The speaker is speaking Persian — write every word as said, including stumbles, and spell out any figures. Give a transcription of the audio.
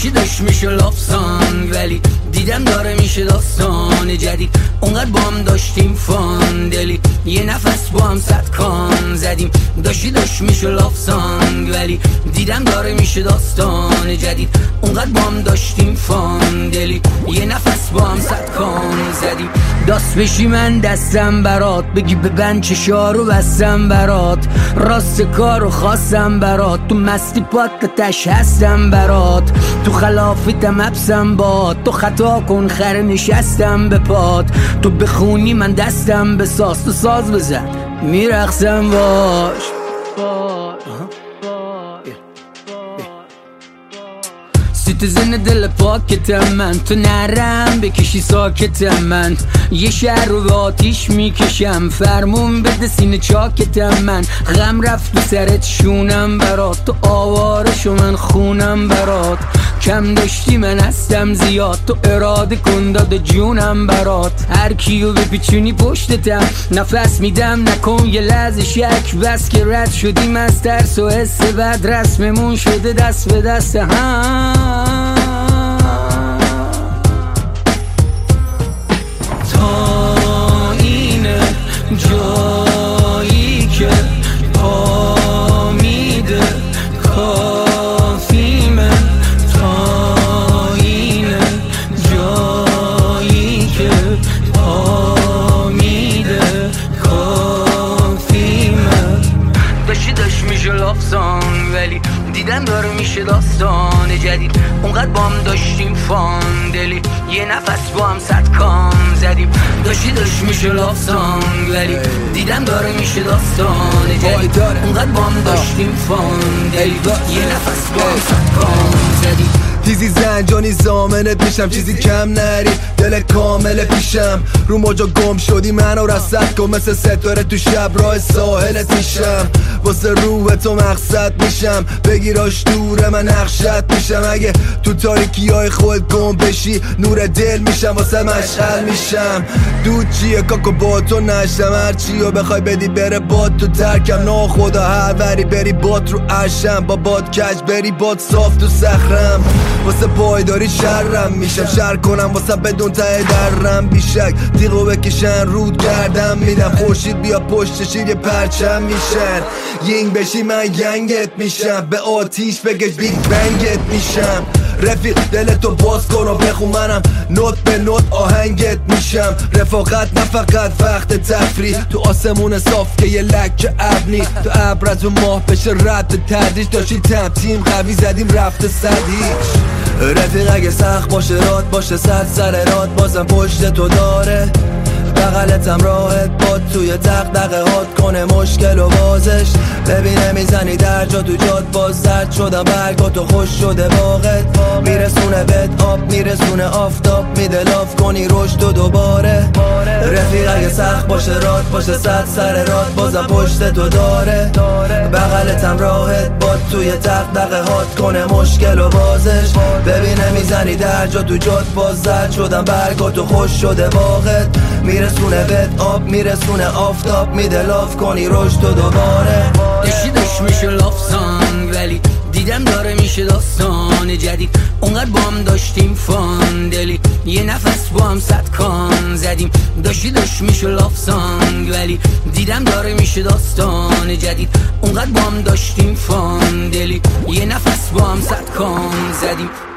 داشتی داشت میشه لاف سانگ، ولی دیدم داره میشه داستان جدید. اونقدر با هم داشتیم فان دلی، یه نفس با هم صد کان زدیم. داشتی داشت میشه لاف سانگ، ولی دیدم داره میشه داستان جدید. اونقدر با هم داشتیم فان دلی، یه نفس با هم صد کان زدیم. داست بشی من دستم برات، بگی ببند چشارو بستم برات. راست کارو خواستم برات، تو مستی پاکتش هستم برات. تو خلافیتم حبسم باد، تو خطا کن خره نشستم به پات. تو بخونی من دستم بساز، تو ساز بزن میرقصم باش. سیتیزن دل پاکتم من، تو نرم بکشی ساکتم من. یه شهر رو به آتیش میکشم، فرمون بده سینه چاکتم من. غم رفت تو سرت شونم برات، تو آوارشو من خونم برات. کم داشتی من هستم زیاد، تو اراده کن داده جونم برات. هر کیو بپیچونی پشتتم، نفس میدم نکن یه لحظه شک. بس که رد شدیم از ترس و حس بد، رسممون شده دست به دست هم. تا اینه جایی که پا میده کافیمه. تا اینه جایی که پا میده کافیمه. داشتی داشت میشه لاف سانگ، ولی دیدن داره میشه داستان جدید. اونقدر با هم داشتیم فان دلی، یه نفس با هم صد کام زدیم. داشتی داشت میشه لاف سانگ، ولی دیدن داره میشه داستان جدید. اونقدر با هم داشتیم فان دلی، یه نفس با هم صد کام زدیم. تیزی زنجانی زامنه پیشم، چیزی کم نری دل کامل پیشم. رو موجا گم شدی منو رصد کن، مثل ستاره تو شب راه ساحلت میشم. واسه روح تو مقصد میشم، بگیراش دوره من نقشت میشم. اگه تو تاریکی های خود گم بشی، نور دل میشم واسه مشعل میشم. دود چیه کاکو با تو نشم، هرچی رو بخوای بدی بره باد تو ترکم. نا خدا هر وری بری باد رو عشم، با باد کج بری باد صاف تو صخرم. واسه پایداری شرم میشم، شر کنم واسه بدون ته درم. بیشک تیغو بکشن رود گردم میدم، خورشید بیا پشت شیر یه پرچم میشن. یینگ بشی من ینگت میشم، به آتیش بگش بیگ بنگت میشم. رفیق دلتو باز کن و بخون، منم نوت به نوت آهنگت میشم. رفاقت نه فقط وقت تفریح، تو آسمون صاف که یه لکه ابنی. تو ابر از اون ماه بشه رد تدریج، داشتی تم تیم قوی زدیم رفته صدیش. رفیق اگه سخت باشه راد باشه صد سر راد، بازم پشت تو داره. بغلتم راحت باد توی دغدغه هات کنه مشکل و بازش. ببینه میزنی در جا تو جاد، باز زرد شدم برگاتو خوش شده باغت. میرسونه بد آب میرسونه آفتاب، میده لاف کنی رشد و دوباره. رفیق اگه سخت باشه راد باشه صد سر راد، بازم پشت تو داره. بغلتم راحت باد توی دغدغه هات کنه مشکل و بازش. ببینه میزنی در جا تو جاد، باز زرد شدم برگاتو خوش شده باغت. میرسونه بد آب میرسونه آفتاب، میده لاف کنی رشد و دوباره. داشتی داشت میشه لاف سانگ، ولی دیدم داره میشه داستان جدید. اونقدر با هم داشتیم فان دلی، یه نفس با هم صد کان زدیم. داشتی داشت میشه لاف سانگ، ولی دیدم داره میشه داستان جدید. اونقدر با هم داشتیم فان دلی، یه نفس با هم صد کان زدیم.